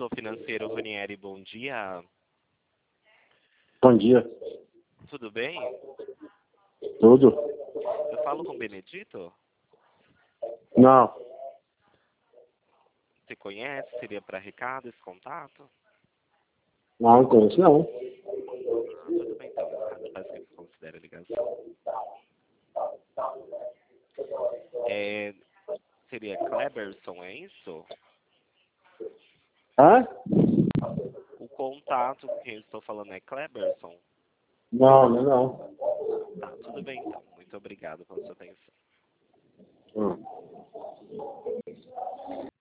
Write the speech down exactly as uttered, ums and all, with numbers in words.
Setor Financeiro Ranieri, bom dia. Bom dia. Tudo bem? Tudo? Eu falo com o Benedito? Não. Você conhece? Seria para recado esse contato? Não, não conheço não. Ah, tudo bem então, nesse caso parece que considera a ligação. É, seria Kleberson, é isso? Hã? O contato com quem eu estou falando é Kleberson? Não, não, não. Tá, tudo bem então. Muito obrigado pela sua atenção. Hum.